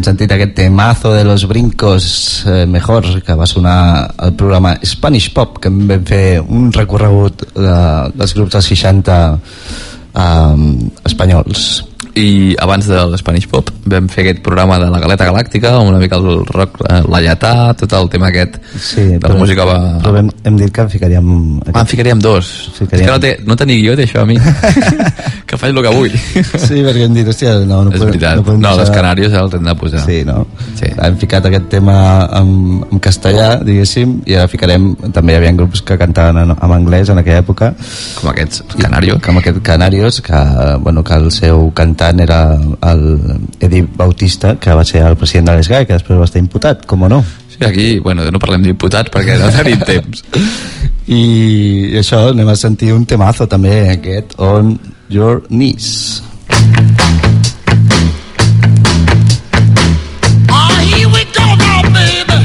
sentit aquest temazo de los brincos mejor, que va sonar al programa Spanish Pop, que vam fer un recorregut dels grups dels 60 espanyols. I abans de l'Spanish Pop vam fer aquest programa de la Galeta Galàctica, una mica el rock laietà, tot el tema aquest de la música va... Però hem dit que en ficaríem... En ficaríem dos. És que no tenia guió d'això a mi. Que faig el que vull. Sí, perquè hem dit, hòstia, no és veritat. No, les Canàries els hem de posar. Sí, no? Sí. Hem ficat aquest tema en castellà, diguéssim, i ara ficarem... També hi havia grups que cantaven en anglès en aquella època. Com aquests, Canarios. Com aquest Canarios, que el seu cantant era el Eddie Bautista, que va ser el president de l'ESGAE, que després va estar imputat, com o no. Sí, aquí, no parlem d'imputats perquè no tenim temps. I això, anem a sentir un temazo també, aquest On Your Knees. Here we go now, baby.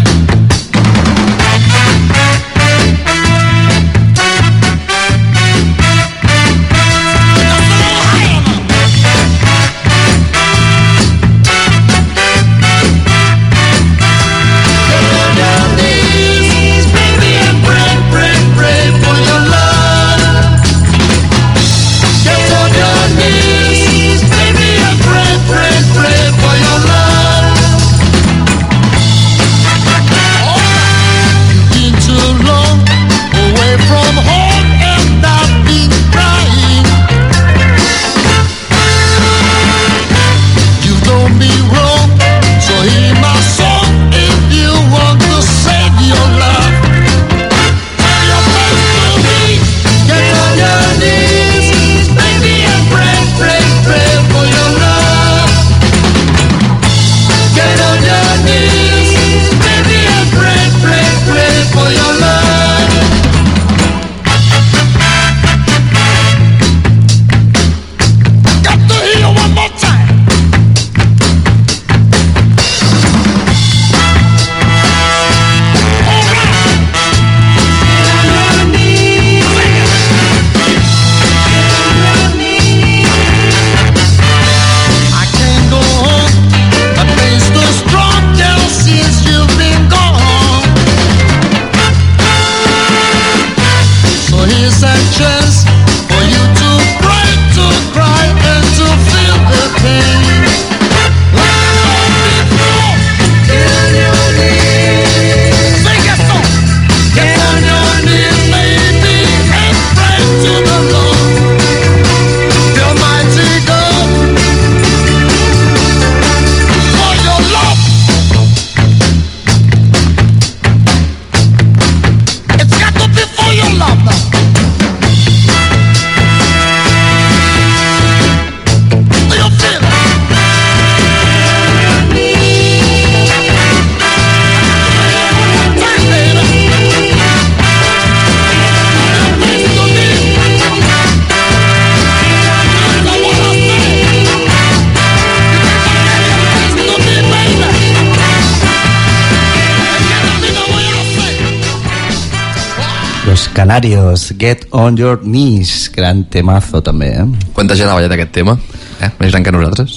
Canarios, Get On Your Knees, gran temazo també, Quanta gent ha ballat aquest tema? Més gran que nosaltres.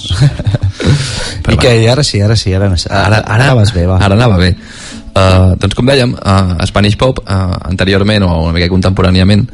I què, ara sí, ara anaves bé, va. Ara anava bé. Doncs com dèiem, Spanish Pop anteriorment o una mica contemporàniament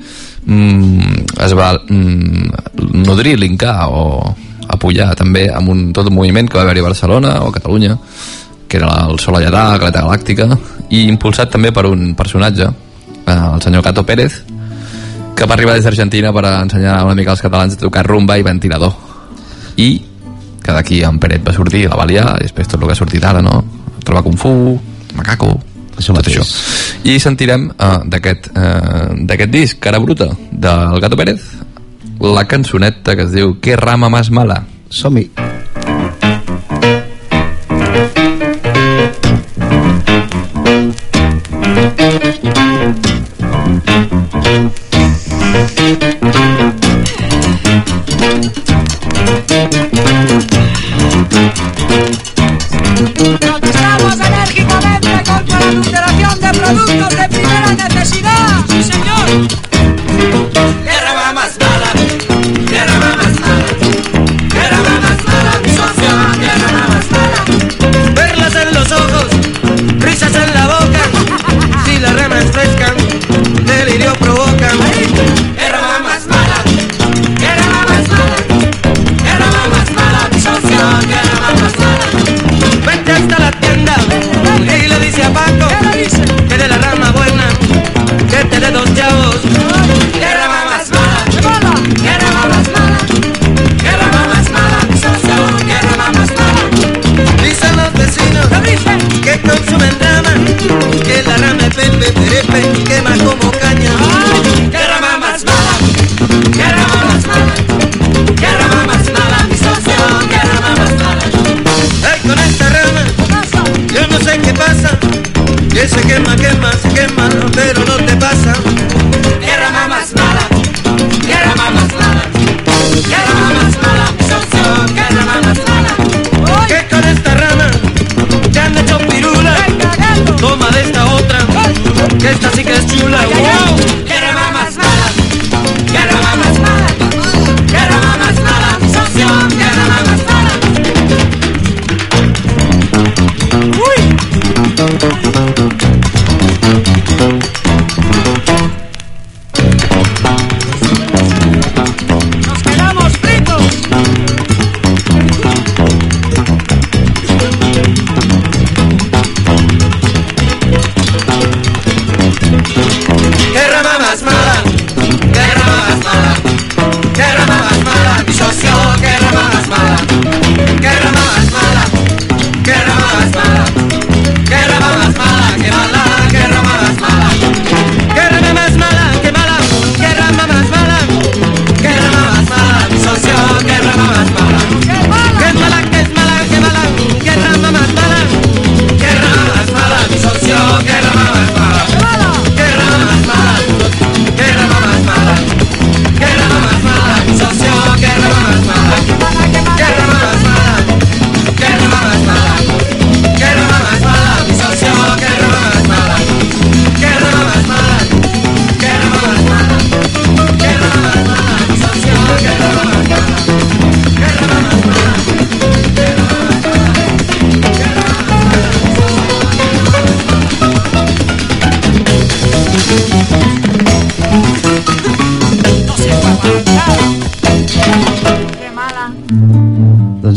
es va nodrir, linkar o apoyar també amb tot un moviment que va haver-hi a Barcelona o a Catalunya, que era el Sol Alladà, Galeta Galàctica, i impulsat també per un personatge, el senyor Cato Pérez, que va arribar des d'Argentina per ensenyar una mica als catalans a tocar rumba i ventilador, i que d'aquí en Peret va sortir, la va liar, i després tot el que ha sortit ara, no? Trobar Kung Fu, Macaco, això mateix. I sentirem d'aquest disc, Cara Bruta, del Gato Pérez, la cançoneta que es diu Que rama más mala. Som-hi. Protestamos enérgicamente contra la adulteración de productos de primera necesidad. ¡Sí, señor! Tierra va más mala, tierra va más mala, tierra va más mala, mi socio, tierra va más mala.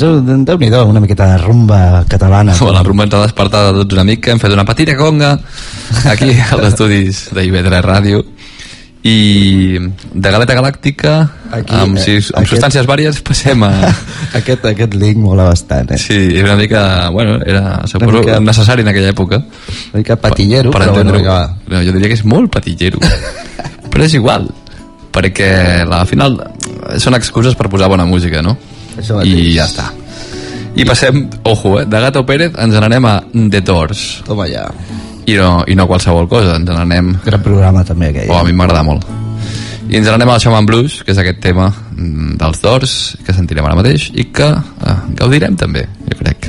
Déu-n'hi-do, una miqueta de rumba catalana. Bueno, la rumba ens ha despertat a tots una mica, hem fet una petita conga aquí als estudis d'IV3 Ràdio, i de Galeta Galàctica Aquí, amb substàncies vàries passem a... aquest link mola bastant, Sí, és una mica, bueno, era suposo mica... necessari en aquella època. Una mica patillero, per però entendre-ho. bueno, No, jo diria que és molt patillero. Però és igual, perquè al final són excuses per posar bona música, no? Això mateix. I ja està. I passem, ojo, de Gato Pérez ens n'anem a The Doors. toma ja. I no qualsevol cosa, ens n'anem... Gran programa també aquell. Oh, a mi m'agrada molt. I ens n'anem al Shaman Blues, que és aquest tema dels Doors, que sentirem ara mateix i que gaudirem també, jo crec.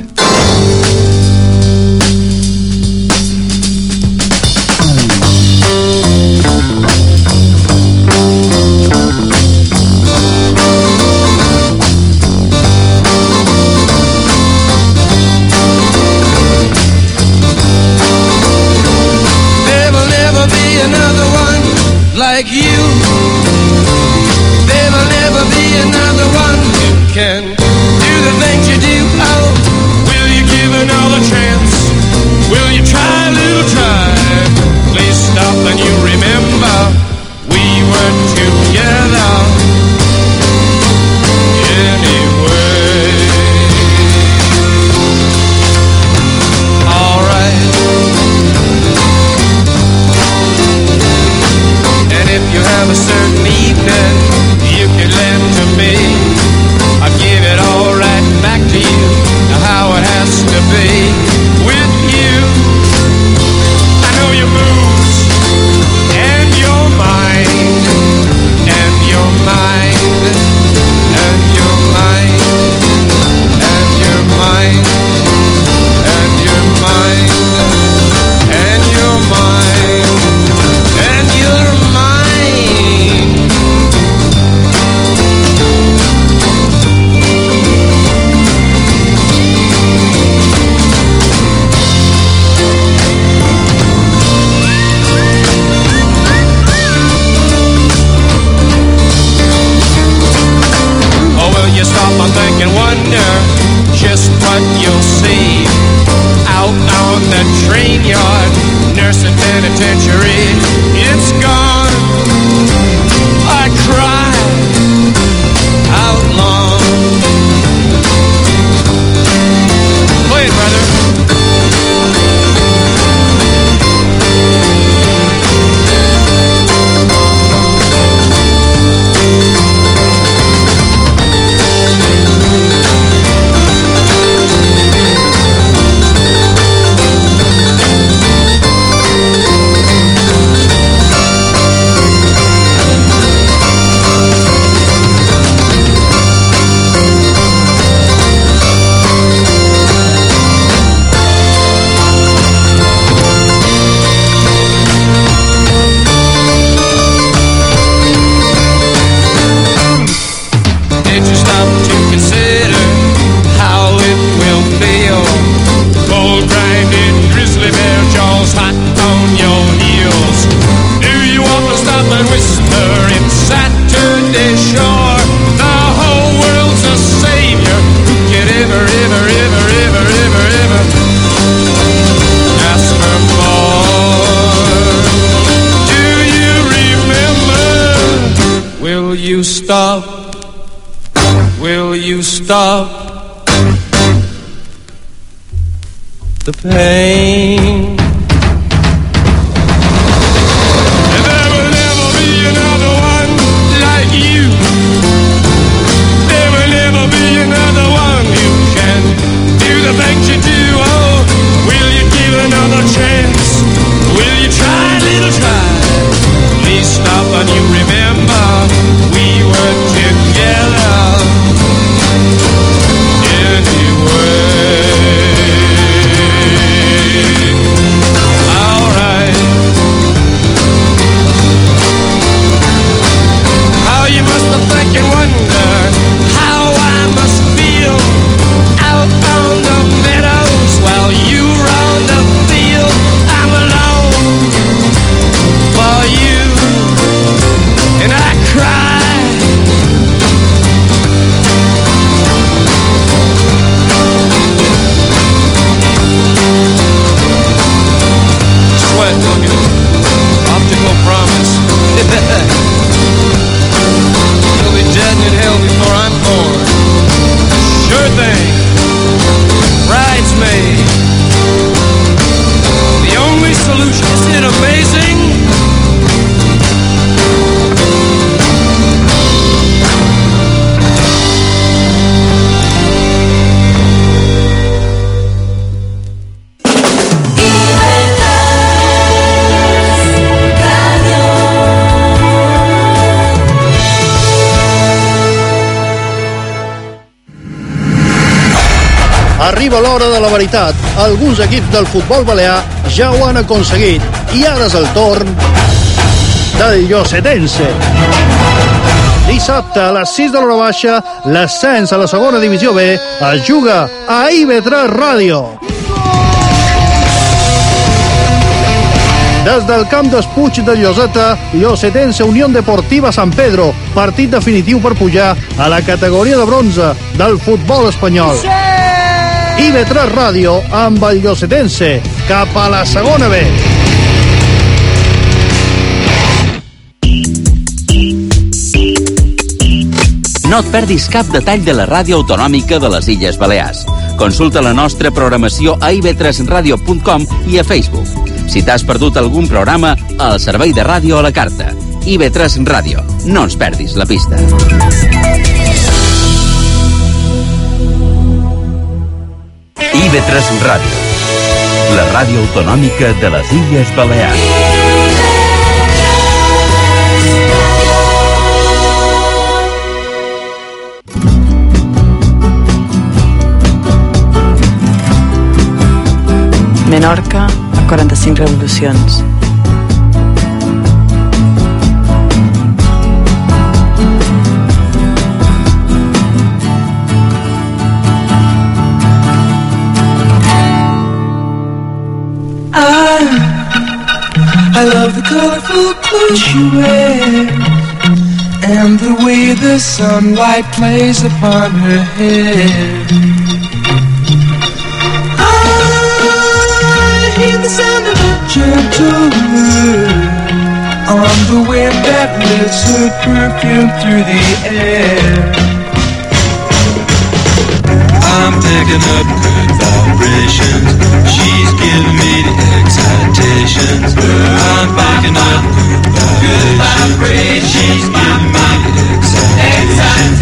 Like you, there will never be another one who can do the things you do. Oh, will you give another chance? Will you try a little try? Please stop and you remember we were together anyway. All right. If you have a certain evening you can lend to me, I'll give it all right back to you, how it has to be with you. I know your moves and your mind and your mind and your mind and your mind and your mind and your mind and your mind. Stop and think and wonder just what you'll see out on the train yard, nursing penitentiary. It's gone. I cried out loud. Play it, brother. Stop. Will you stop the pain? And there will never be another one like you. There will never be another one who can do the things you do. Oh, will you give another chance? Will you try a little try? Please stop and you remember we were together anyway. Arriba l'hora de la veritat. Alguns equips del futbol balear ja ho han aconseguit. I ara és el torn del Llosetense. Dissabte a les 6 de l'hora baixa, l'ascens a la segona divisió B es juga a IB3 Ràdio. Des del camp d'Espuig de Lloseta, Llosetense Unió Deportiva Sant Pedro, partit definitiu per pujar a la categoria de bronze del futbol espanyol. IB3 Ràdio amb el Llosetense cap a la segona B. No et perdis cap detall de la ràdio autonòmica de les Illes Balears. Consulta la nostra programació a ib3radio.com i a Facebook. Si t'has perdut algun programa, al servei de ràdio a la carta. IB3 Ràdio. No ens perdis la pista. IB3 Ràdio. La ràdio autonòmica de les Illes Balears. Menorca a 45 revolucions. I love the colorful clothes you wear and the way the sunlight plays upon her hair. Hear the sound of a gentle word on the wind that lifts her perfume through the air. I'm picking up good vibrations. She's giving me the excitations. I'm picking up good vibrations. She's giving me the excitations.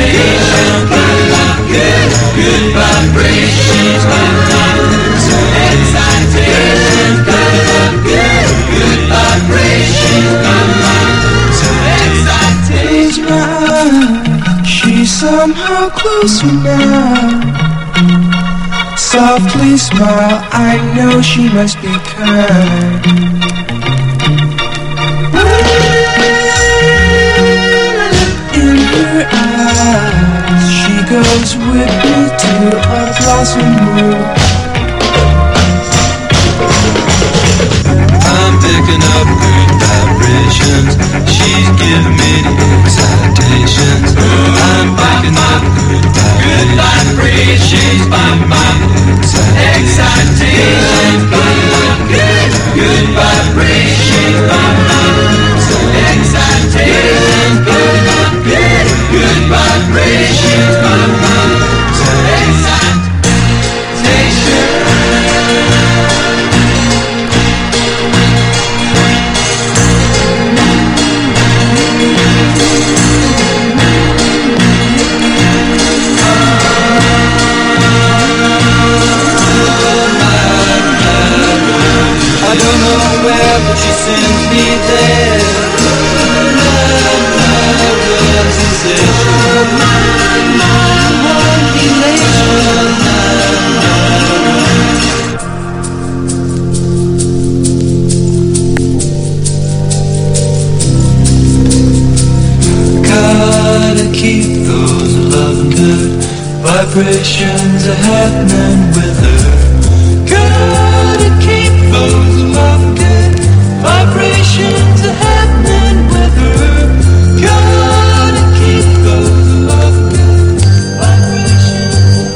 Good vibrations. She's giving me the excitations. Good vibrations. Close my eyes. She's somehow closer now. Softly smile, I know she must be kind. In her eyes, she goes with me to a blossom room. I'm picking up good vibrations. She's giving me the excitations. I'm picking up good vibrations. She's giving me the excitations. Good vibrations. Excitations. Good vibrations. I don't know where, but she sends me there. My sensation, my elation. Gotta keep those loving good vibrations are happening with her. Gotta keep those love good vibrations are happening with her. Gotta keep those love good vibrations.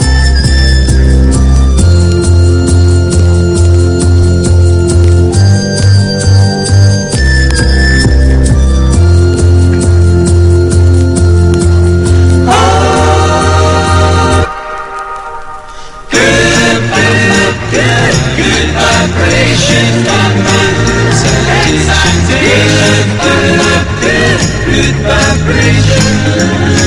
Good vibrations, good vibrations.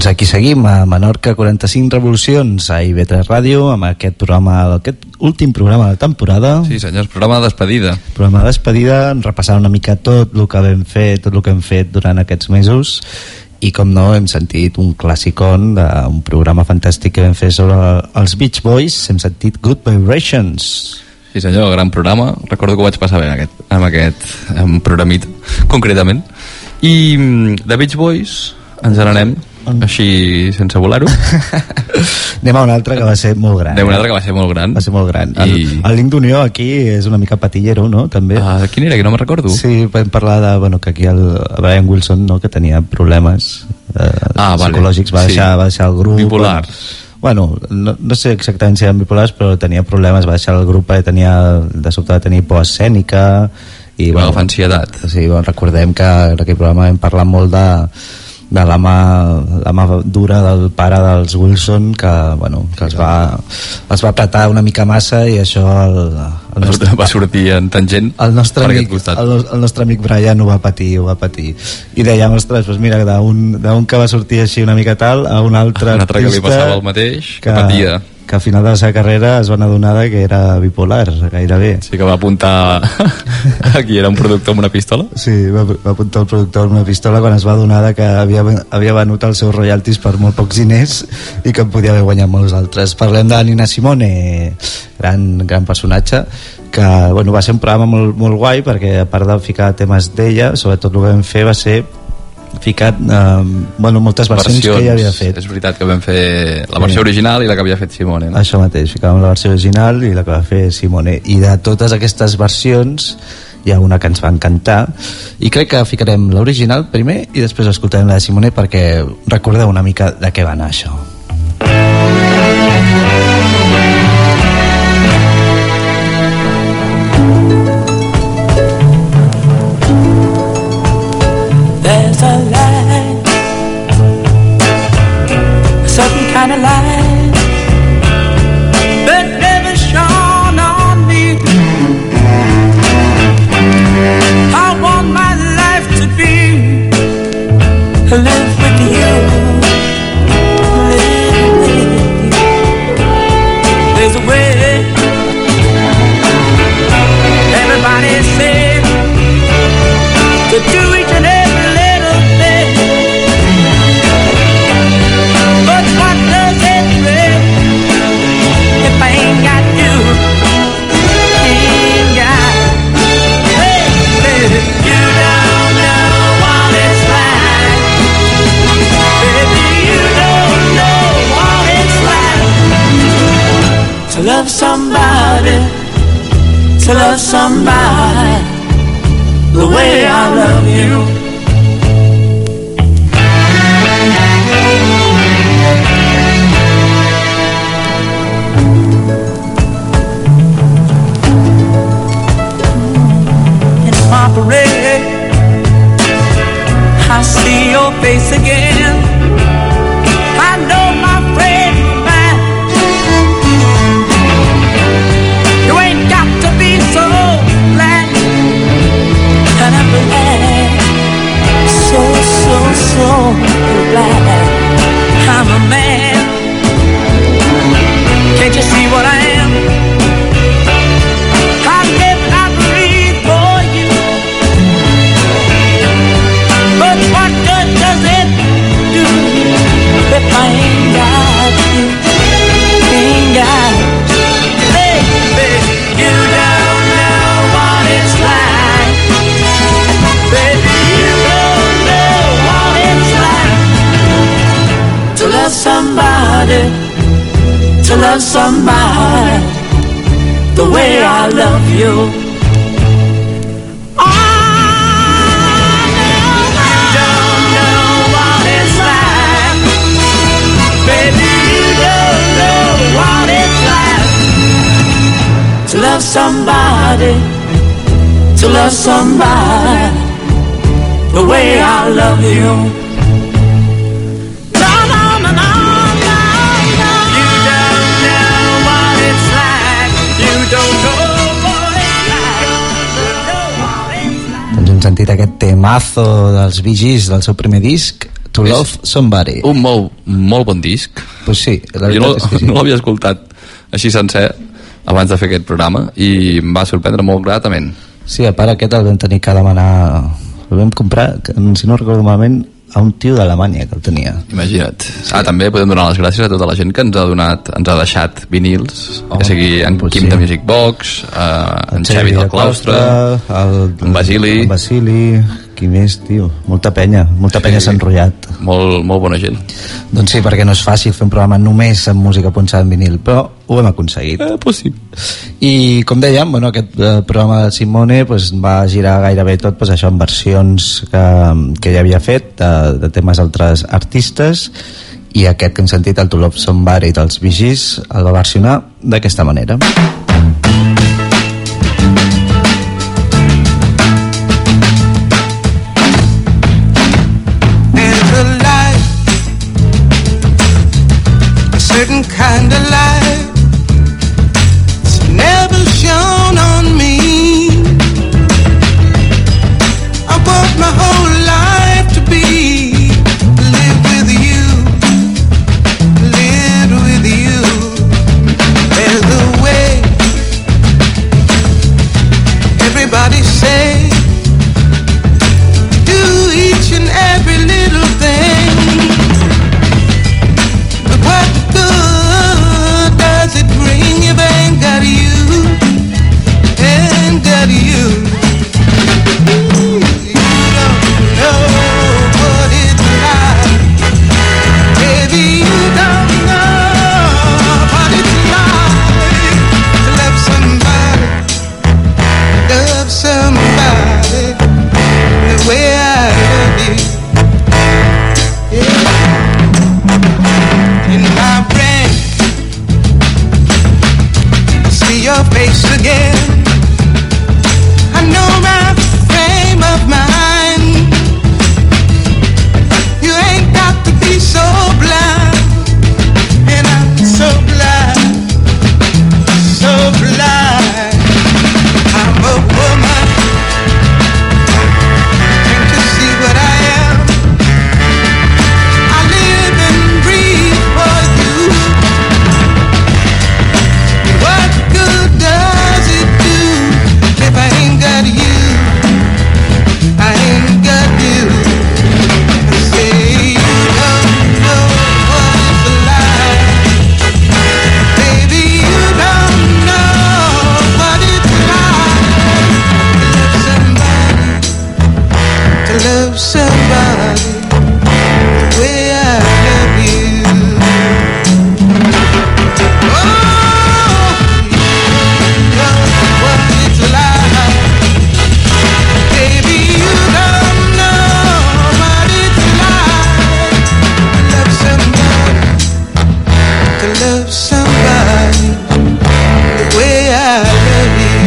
Doncs aquí seguim a Menorca 45 Revolucions a IB3 Ràdio amb aquest últim programa de temporada. Sí senyors, programa de despedida. Programa de despedida, repassant una mica tot el que vam fer, tot el que hem fet durant aquests mesos. I com no, hem sentit un clàssicon d'un programa fantàstic que vam fer sobre els Beach Boys. Hem sentit Good Vibrations. Sí senyor, gran programa. Recordo que ho vaig passar bé amb aquest programit concretament. I de Beach Boys ens n'anem així sense volar-ho. Anem a un altre que va ser molt gran. Anem a un altre que va ser molt gran. Va ser molt gran. El link d'Unió aquí és una mica patillero, no? També. Quin era? Que no me'n recordo. Sí, vam parlar de, bueno, que aquí el Brian Wilson, no?, que tenia problemes psicològics, va deixar el grup. Bipolars. Bueno, no sé exactament si eren bipolars, però tenia problemes, va deixar el grup perquè de sobte de tenir por escènica i bueno, ansietat. Sí, bueno, recordem que en aquell programa vam parlar molt de la mà dura del pare dels Wilson, que els va apretar una mica massa i això va sortir en tangent el nostre amic Brian ho va patir i dèiem, ostres, doncs mira, d'un que va sortir així una mica tal a un altre que li passava el mateix, que patia, que al final de la seva carrera es van adonar que era bipolar gairebé. Sí, que va apuntar aquí era un productor amb una pistola. Sí, va apuntar el productor amb una pistola quan es va adonar que havia venut els seus royalties per molt pocs diners i que en podia haver guanyat molts altres. Parlem de Nina Simone, gran personatge, que bueno, va ser un programa molt, molt guai, perquè a part de ficar temes d'ella, sobretot el que vam fer va ser ficat moltes versions que ella havia fet. És veritat que vam fer la versió original i la que havia fet Simone, no? Això mateix, ficàvem la versió original i la que va fer Simone, i de totes aquestes versions hi ha una que ens va encantar i crec que ficarem l'original primer i després escoltarem la de Simone perquè recordeu una mica de què va anar això. There's a light, a certain kind of light that never shone on me. I want my life to be live with you, live with you. There's a way. Everybody says to do each and every little thing, but what does it bring if I ain't got you? Ain't got. Hey, baby, you don't know what it's like. Baby, you don't know what it's like to love somebody, to love somebody the way I love you. In my parade, I see your face again. I know my friend man, you ain't got to be so glad. And I'm glad, so glad I'm a man. Can't you see what I am? I live and I breathe for you. But what good does it do if I ain't got you? Ain't got you. Baby, you don't know what it's like. Baby, you don't know what it's like to love somebody, to love somebody the way I love you. To love somebody, to love somebody the way I love you. No, no, no, no, no, no. You don't know what it's like. You don't know what it's like. Doncs hem sentit aquest temazo dels Bee Gees del seu primer disc, To Love Somebody. Un molt bon disc. Pues sí, la jo veritat és que sí. No l'havia escoltat així sencer abans de fer aquest programa i em va sorprendre molt gratament. Sí, a part aquest el vam tenir que demanar, el vam comprar, si no recordo malament, a un tio d'Alemanya que el tenia. Imagina't. Sí. També podem donar les gràcies a tota la gent que ens ha deixat vinils, que sigui en Quim de Music Box, en Xavi del Claustre, en Basili, qui més, tio? Molta penya s'ha enrotllat. Molt bona gent. Doncs sí, perquè no és fàcil fer un programa només amb música punxada en vinil, però ho hem aconseguit. Pues sí. I com dèiem, aquest programa de Simone va girar gairebé tot això en versions que ja havia fet de temes d'altres artistes, i aquest que hem sentit, el To Love Somebody dels Bee Gees, el va versionar d'aquesta manera. Certain kind of light it's never shone on me. I want my whole life to be live with you. There's a way everybody say do each and every little thing. What good does it bring if I ain't got you? Ain't got you. You don't know what it's like. Baby, you don't know what it's like to love somebody the way I love you. Yeah. In my brain, I see your face again. I know my frame of mind. You ain't got to be so blind, and I'm so blind, so blind. I'm a woman, can't you see what I am? I live and breathe for you. What good does it do if I ain't got you? I ain't got you. Say you don't know what it's like. Baby, you don't know what it's like to love somebody the way I love you. Oh, you know what it's like. Baby, you don't know what it's like to love somebody the way I love you.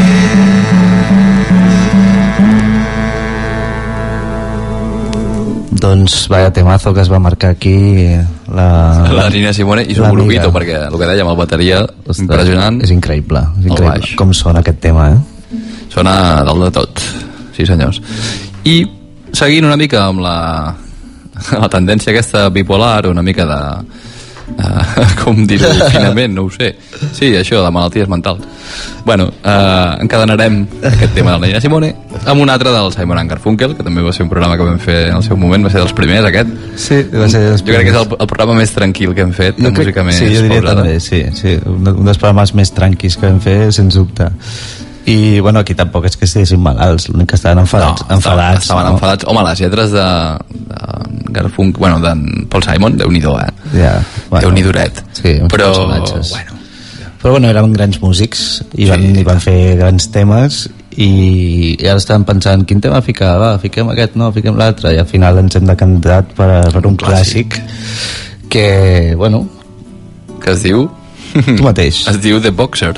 Doncs vaya temazo que es va marcar aquí la Nina Simone i su grupito, perquè el que dèiem, el bateria, impressionant. És increïble com sona aquest tema, Sona del de tot, sí senyors. I seguint una mica amb la tendència aquesta bipolar, una mica de com dir-ho finament, no ho sé. Sí, això, de malalties mentals. Bueno, encadenarem aquest tema de la Nina Simone amb un altre del Simon & Garfunkel, que també va ser un programa que vam fer en el seu moment, va ser dels primers, aquest. Sí, va ser dels primers. Jo crec que és el programa més tranquil que hem fet, de música més pausada. Sí, jo diria també, sí. Un dels programes més tranquils que vam fer, sens dubte. I, bueno, aquí tampoc és que estiguessin malalts, l'únic que estaven enfadats. Estaven enfadats. Home, les lletres de Garfunkel, bueno, d'en Paul Simon, Déu-n'hi-do, Ja, bueno, Déu-n'hi-doret. Sí, uns personatges. Però, bueno, eren grans músics i van fer grans temes i ara estàvem pensant quin tema ficar, fiquem aquest, no, fiquem l'altre, i al final ens hem decantat per un clàssic que, bueno, que es diu tu mateix, es diu The Boxer.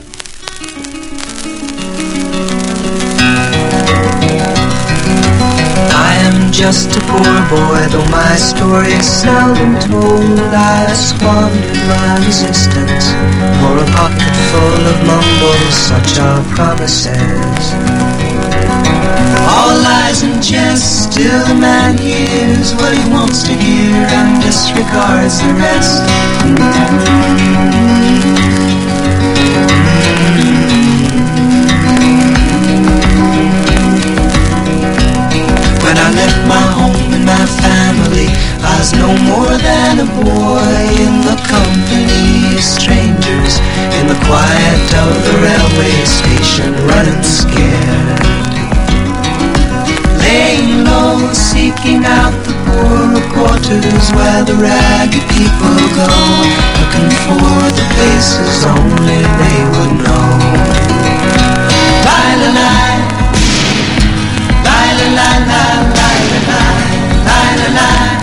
Just a poor boy, though my story is seldom told. I squandered my resistance for a pocket full of mumbles, such are promises. All lies and jest, still the man hears what he wants to hear and disregards the rest. When I left my home and my family, I was no more than a boy in the company of strangers, in the quiet of the railway station, running scared, laying low, seeking out the poorer quarters where the ragged people go, looking for the places only they would know. Lie-la-lie, lie-la-lie-lie, lie-la-lie, lie-la-lie,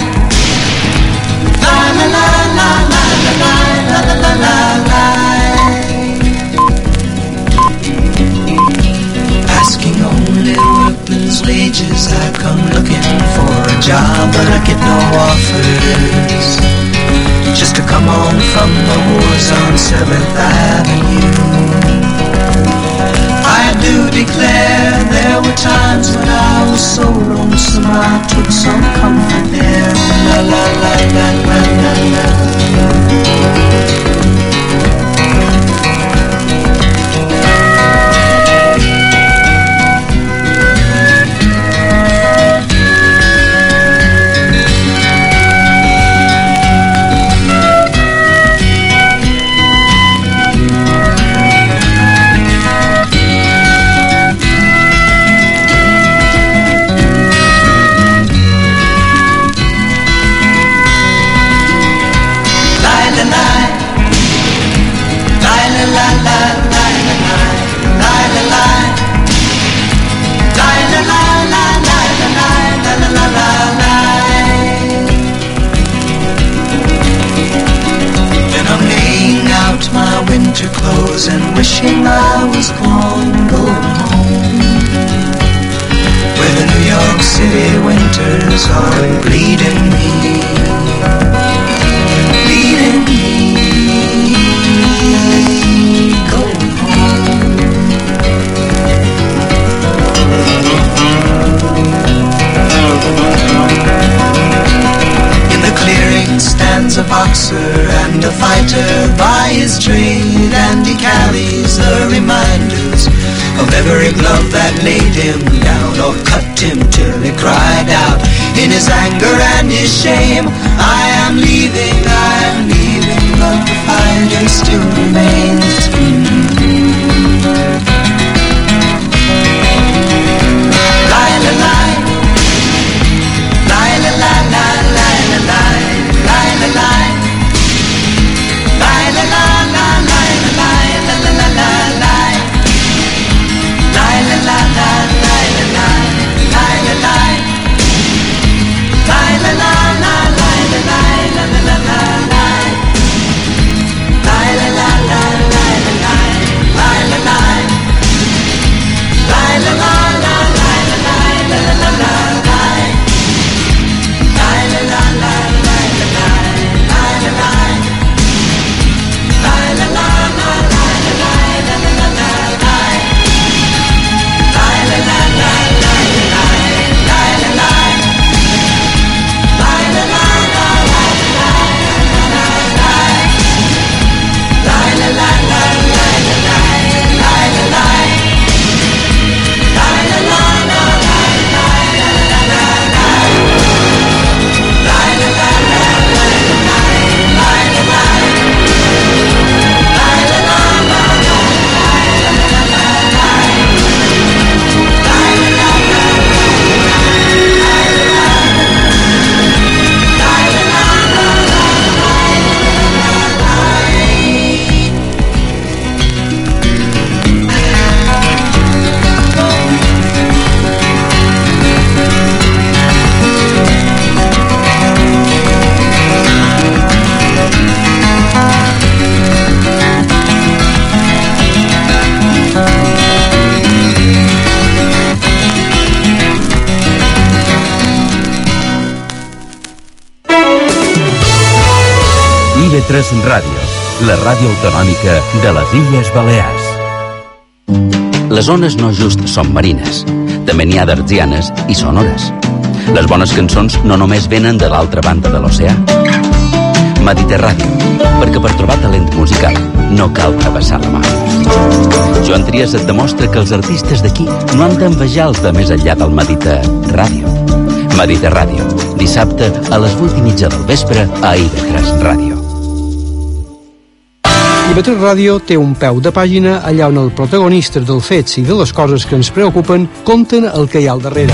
asking only workman's wages, I come looking for a job, but I get no offers. Just to come home from the wars on 7th Avenue. I do declare there were times when I was so lonesome I took some comfort there. La la la la la la la. And wishing I was gone, going home, where the New York City winters are bleeding me, bleeding me, going home. In the clearing stands a boxer and a fighter by his trade, and he carries the reminders of every glove that laid him down or cut him till he cried out in his anger and his shame, I am leaving, but the fighter still remains. IB3 Ràdio, la ràdio autonòmica de les Illes Balears. Les ones no just són marines. també n'hi ha d'artsianes i sonores. Les bones cançons no només venen de l'altra banda de l'oceà. Mediterràdio, perquè per trobar talent musical no cal travessar la mar. Joan Trias et demostra que els artistes d'aquí no han d'envejar els de més enllà del Mediterràdio. Mediterràdio, dissabte a les 8:30 del vespre a IB3 Ràdio. IB3 Ràdio té un peu de pàgina allà on els protagonistes dels fets i de les coses que ens preocupen conten el que hi ha al darrere.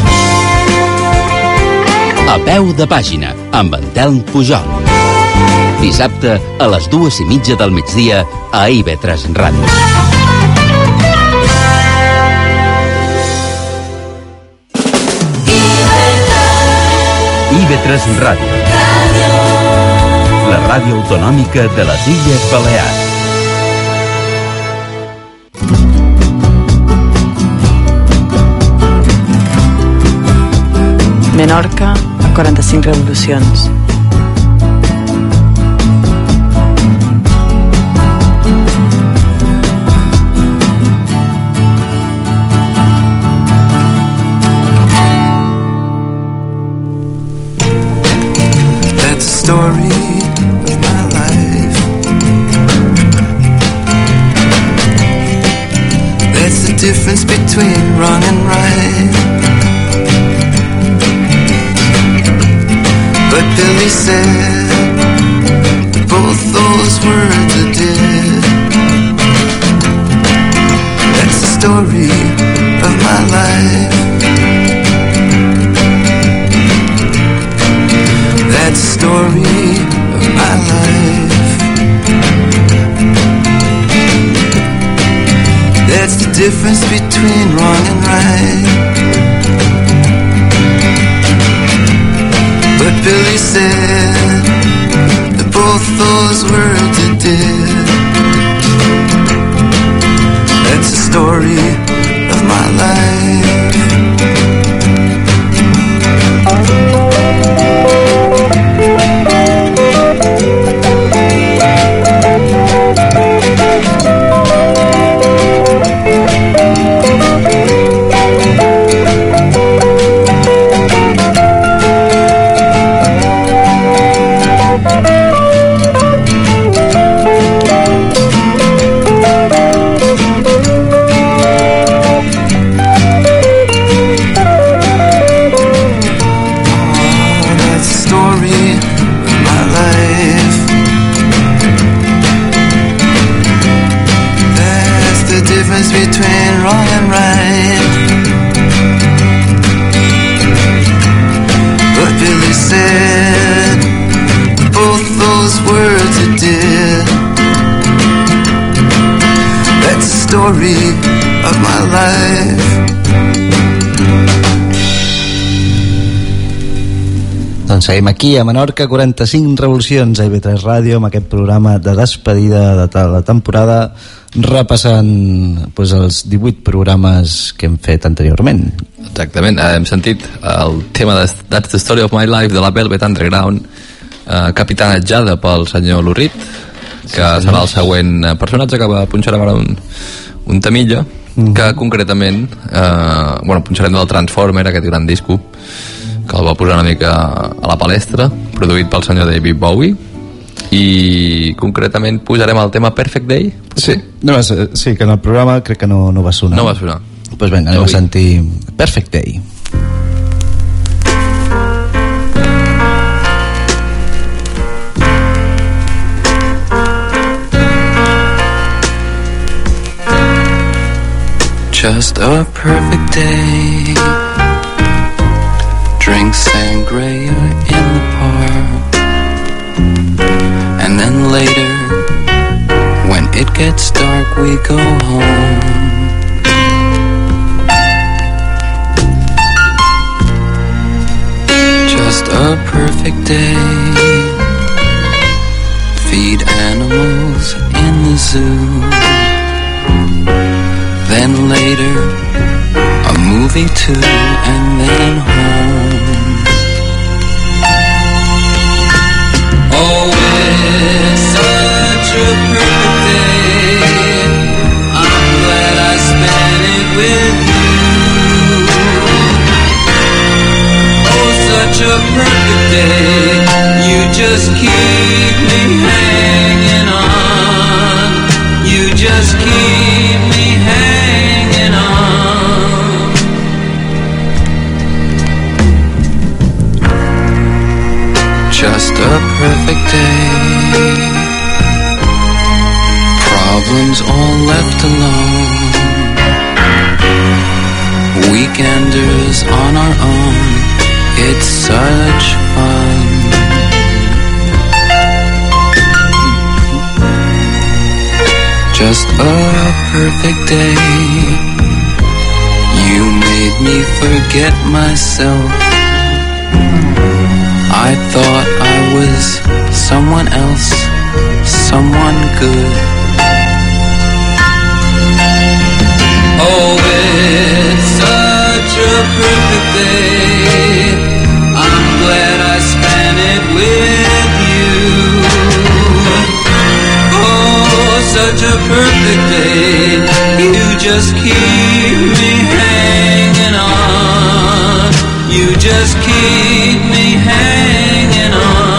A peu de pàgina, amb en Telm Pujol. Dissabte a les 2:30 del migdia a IB3 Ràdio. IB3 Ràdio. La ràdio autonòmica de les Illes Balears. Menorca a 45 revolucions. That's the story of my life. That's the difference between wrong and right. But Billy said both those words are dead. That's the story of my life. That's the story of my life. That's the difference between wrong and right. But Billy said that both those words are dead. That's the story of my life. Between wrong and right. But Billy said both those words are dead. That's the story of my life. Doncs seguim aquí a Menorca, 45 revolucions a IB3 Ràdio, amb aquest programa de despedida de la temporada, repassant pues, els 18 programes que hem fet anteriorment. Exactament, hem sentit el tema de That's the Story of My Life de la Velvet Underground, capitanejada pel senyor Lou Reed, que serà el següent personatge que va punxar ara un temilla, que concretament punxarem del Transformer, aquest gran disco que el va posar una mica a la palestra, produït pel senyor David Bowie, i concretament posarem el tema Perfect Day. Sí, sí, que en el programa crec que no va sonar. No va sonar. Doncs vinga, anem a sentir Perfect Day. Just a perfect day. Drink sangria in the park. And then later, when it gets dark, we go home. Just a perfect day. Feed animals in the zoo. Then later, a movie too, and then home. Oh, it's such a perfect day. I'm glad I spent it with you. problems all left alone. Weekenders on our own, it's such fun. Just a perfect day. You made me forget myself. I thought I was someone else, someone good. Oh, it's such a perfect day. I'm glad I spent it with you. Oh, such a perfect day. You just keep me hanging on. You just keep me hanging on.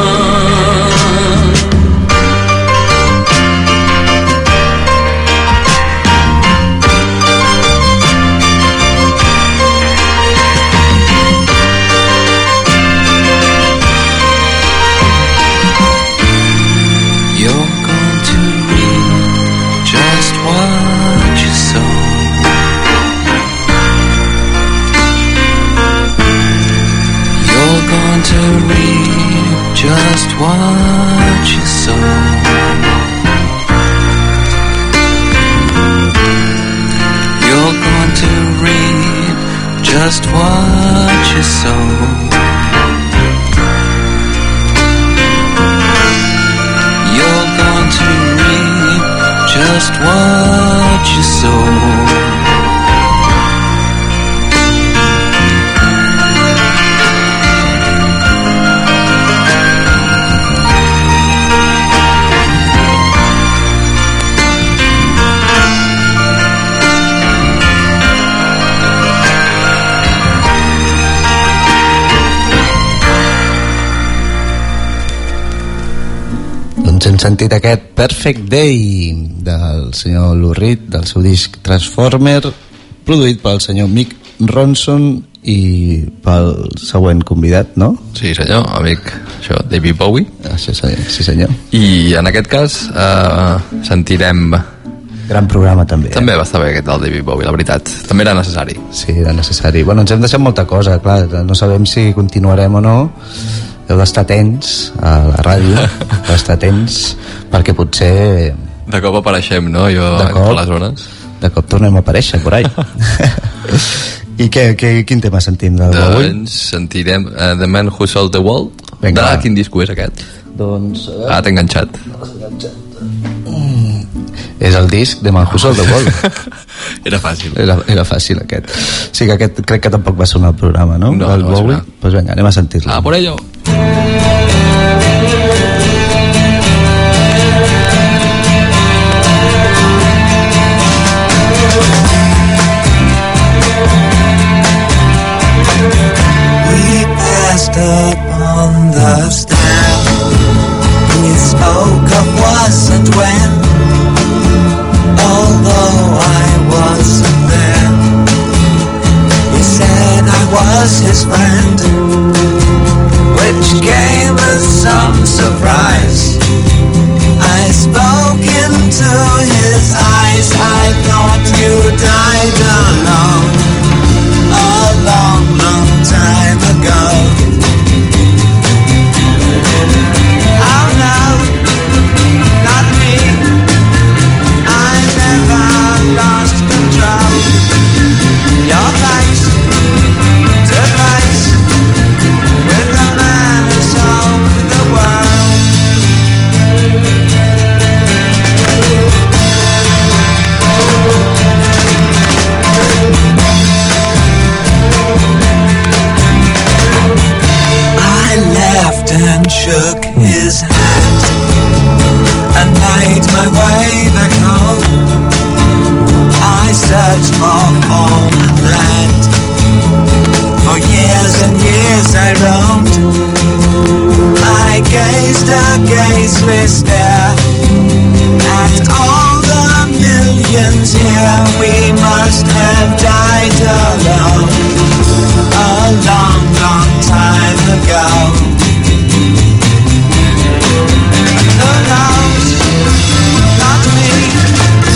Just what you sow. You're going to reap just what you sow. You're going to reap just what you sow. Hem sentit aquest Perfect Day del senyor Lou Reed, del seu disc Transformer, produït pel senyor Mick Ronson i pel següent convidat, no? Sí, senyor, amic, això, David Bowie. Sí, senyor. I en aquest cas sentirem... Gran programa també. També va estar bé aquest del David Bowie, la veritat. També era necessari. Sí, era necessari. Bueno, ens hem deixat molta cosa, clar, no sabem si continuarem o no. Heu d'estar atents a la ràdio, heu d'estar atents perquè potser... De cop apareixem, no? Jo per les zones. De cop tornem a aparèixer por ahí. I quin tema sentim del Bowie? Doncs sentirem The Man Who Sold the World. Vinga, quin disco és aquest? Doncs... t'he enganxat. És el disc de Man Who Sold the World. Era fàcil. Era fàcil aquest. Sí que aquest crec que tampoc va sonar al programa, no? No, el no va Bowie. sonar. Pues venga, anem a sentir-lo. Por ello. We passed up on the stand. We spoke of was and when, although I wasn't there. He said I was his friend, which came as some surprise. I spoke into his eyes. I thought you died alone a long, long time ago. Oh no, not me. I never lost control. Your face took place with the man who sold the world. I laughed and shook his hand and made my way back home. I searched for home and land. For years and years I roamed. I gazed a gazeless stare at all the millions here. We must have died alone a long, long time ago. Who knows? Not me.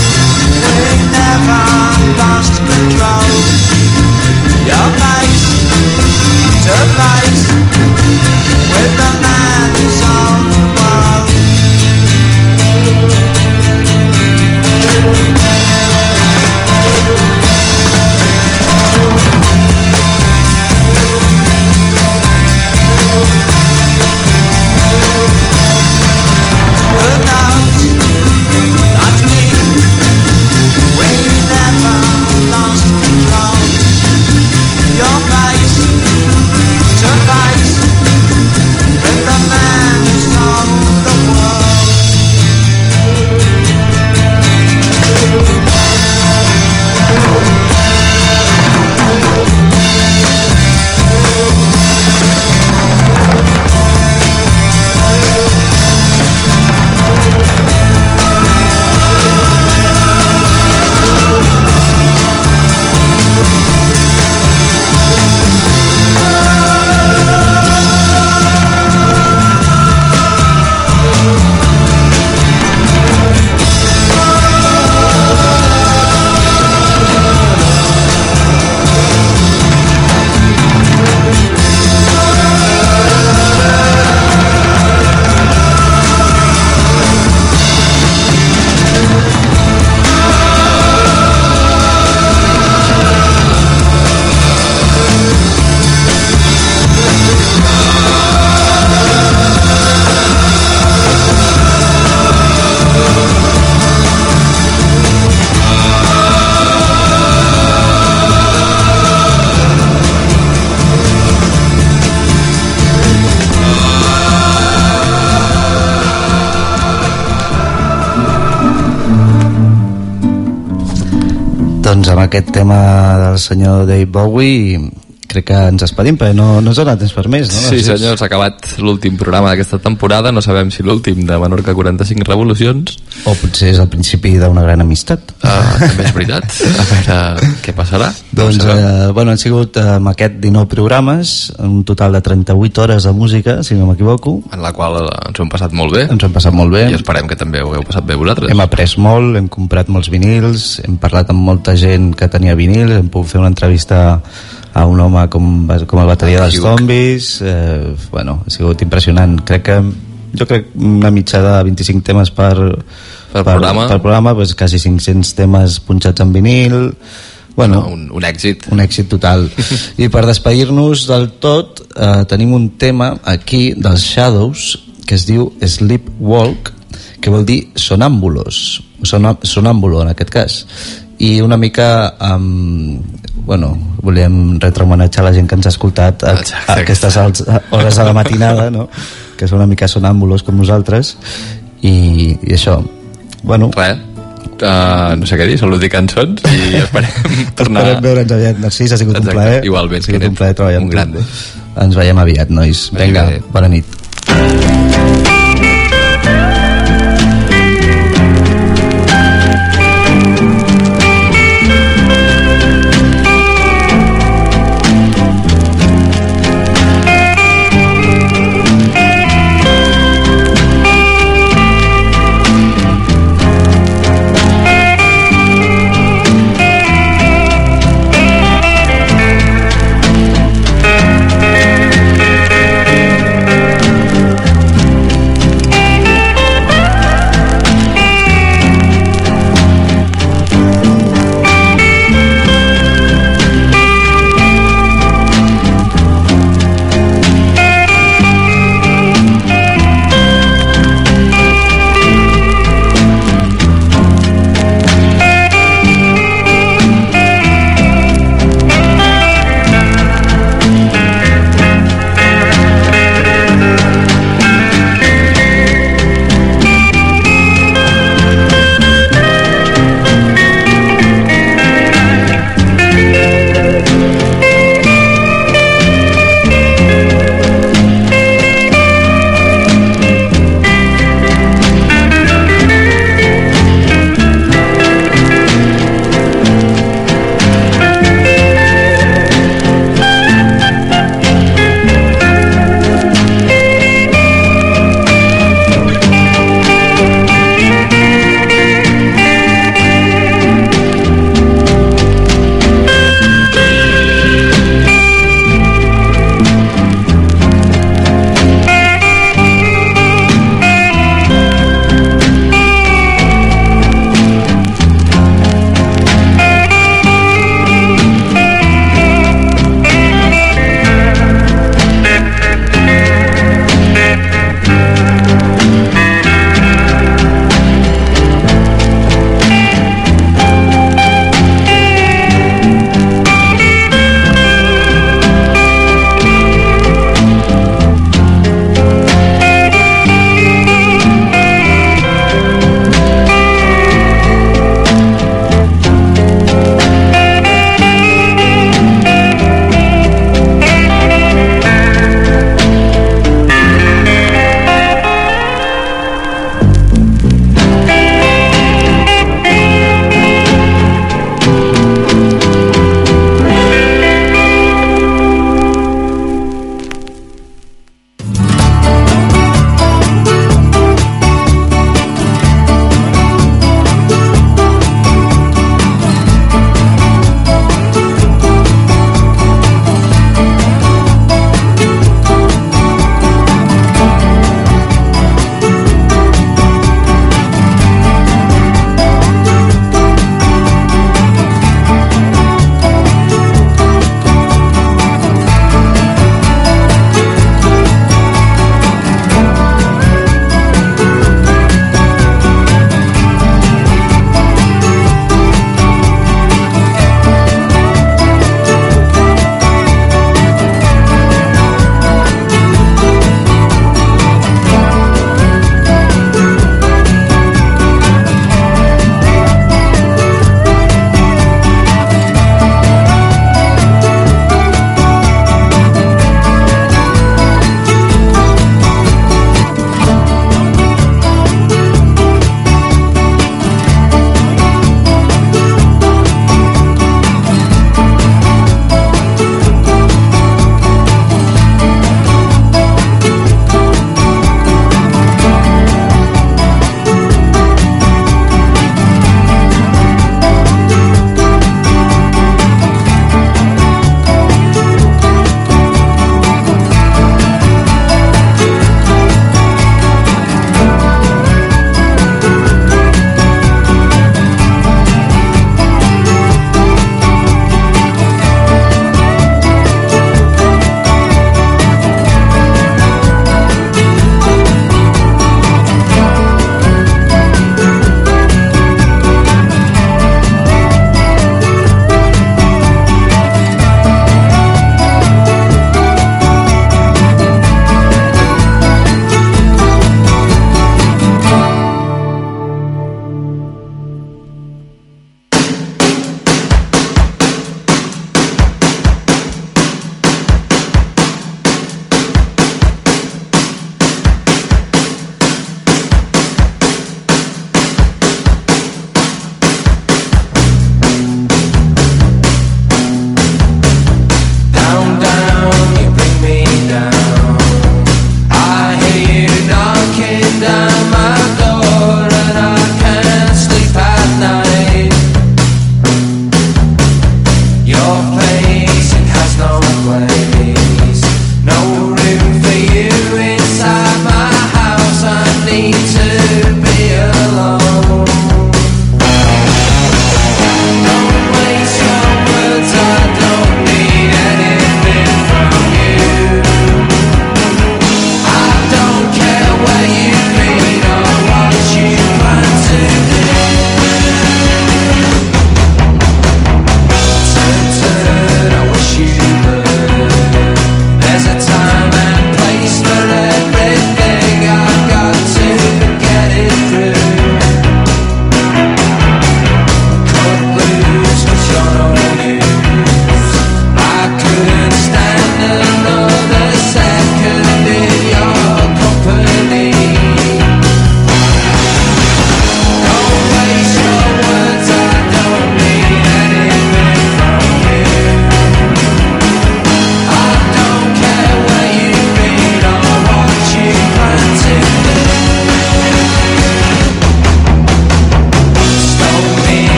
Doncs amb aquest tema del senyor Dave Bowie crec que ens despedim, perquè no ens dona temps per més, no? Sí, senyor, s'ha acabat l'últim programa d'aquesta temporada. No sabem si l'últim de Menorca 45 revolucions o potser és el principi d'una gran amistat. També és veritat. A veure què passarà. Doncs, bueno, han sigut amb aquest 19 programes, un total de 38 hores de música, si no m'equivoco, en la qual ens ho hem passat molt bé. Ens ho hem passat molt bé. I esperem que també ho heu passat bé vosaltres. Hem après molt, hem comprat molts vinils, hem parlat amb molta gent que tenia vinils, hem pogut fer una entrevista a un home com el bateria dels Zombies. Bueno, ha sigut impressionant. Jo crec una mitja de 25 temes per programa, pues quasi 500 temes punxats en vinil. Bueno, un èxit. Un èxit total. I per despedir-nos del tot, tenim un tema aquí dels Shadows que es diu Sleepwalk, que vol dir sonàmbulos, sonàmbulo en aquest cas. I una mica bueno, volíem retre homenatge a la gent que ens ha escoltat a aquestes hores de la matinada, no? Que són una mica sonàmbulos com nosaltres, i això, bueno, res, no sé què dir, salut i cançons, i esperem tornar. Esperem veure'ns aviat, Narcís, ha sigut un plaer. Igualment, ha sigut un plaer treballar amb grande. Ens veiem aviat, nois. Vinga, bona nit.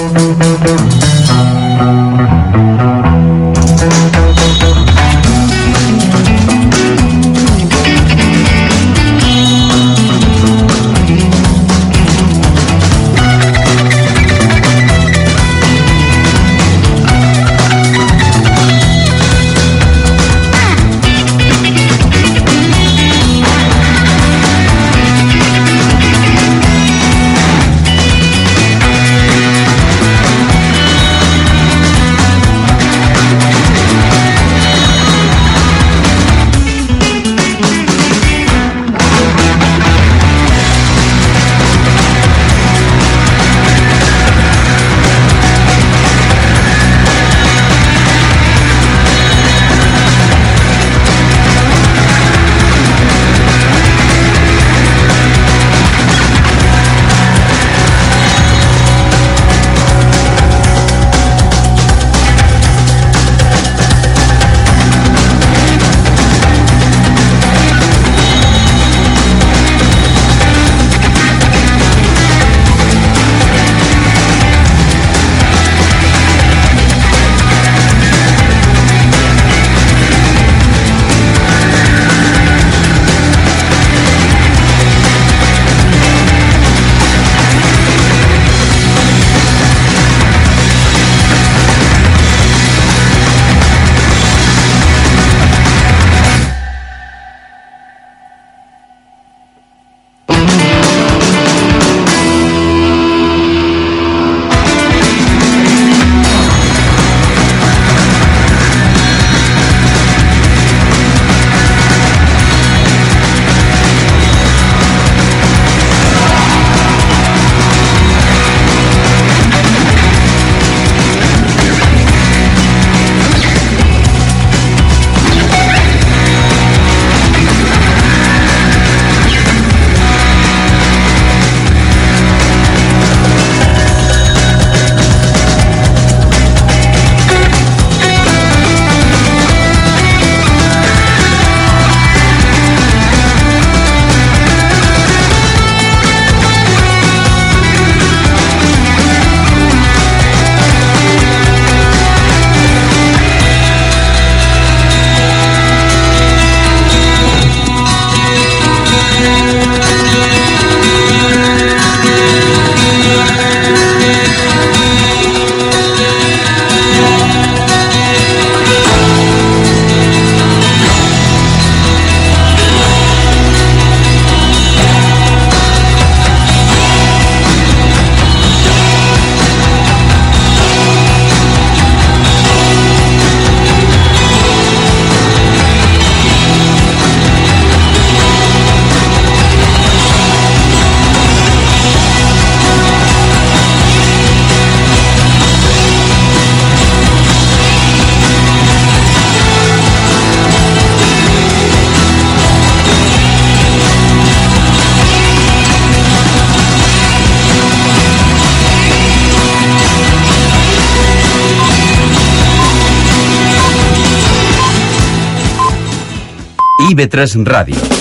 IB3 Ràdio.